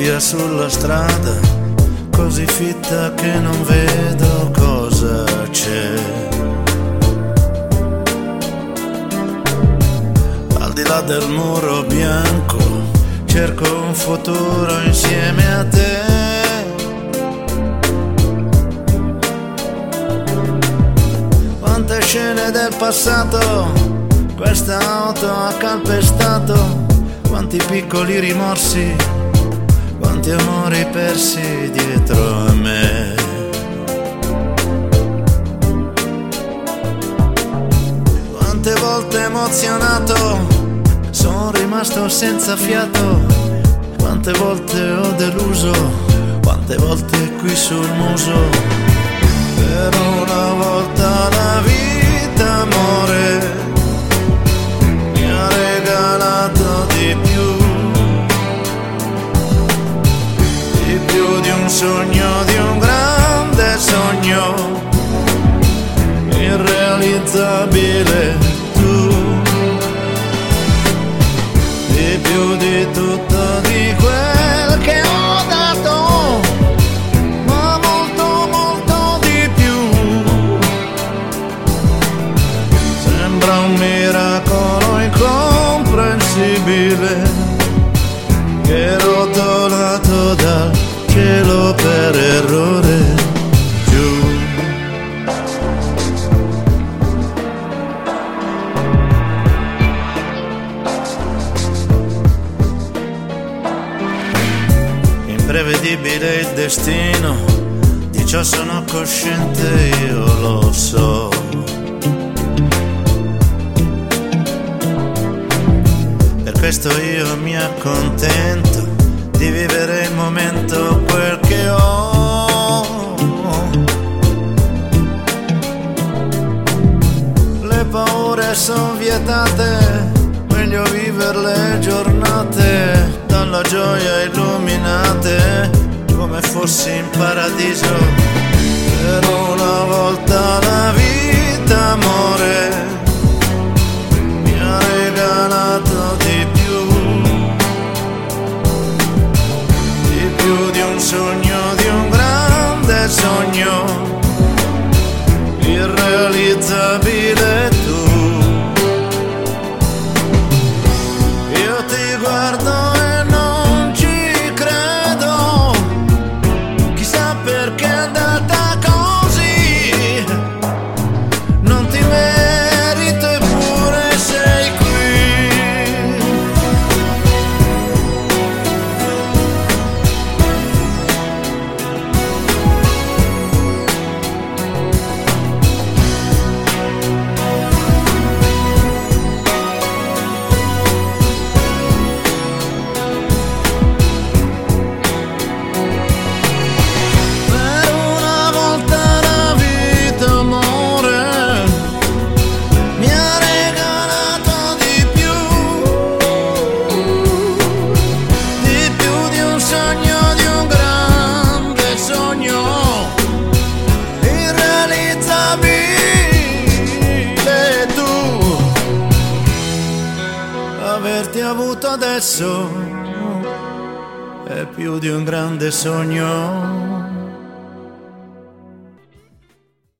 nebbia sulla strada, così fitta che non vedo cosa c'è. Al di là del muro bianco cerco un futuro insieme a te. Quante scene del passato questa auto ha calpestato, quanti piccoli rimorsi, quanti amori persi dietro a me. Quante volte emozionato sono rimasto senza fiato, quante volte ho deluso, quante volte qui sul muso. Per una volta la vita, amore, mi ha regalato di più di un sogno, di un grande sogno, irrealizzabile tu, di più di tutto di quel che ho dato, ma molto molto di più. Sembra un miracolo incomprensibile che rotolato dal cielo per errore giù. Imprevedibile il destino, di ciò sono cosciente, io lo so. Per questo io mi accontento di vivere il momento, quel che ho. Le paure son vietate, meglio vivere le giornate dalla gioia illuminate, come fossi in paradiso. Per una volta la vita, amore, mi ha regalato di più di un sogno, di un grande sogno, irrealizzabile tu. Io ti guardo e non ci credo, chissà perché è andata così, non ti merito eppure sei qui. Averti avuto adesso è più di un grande sogno.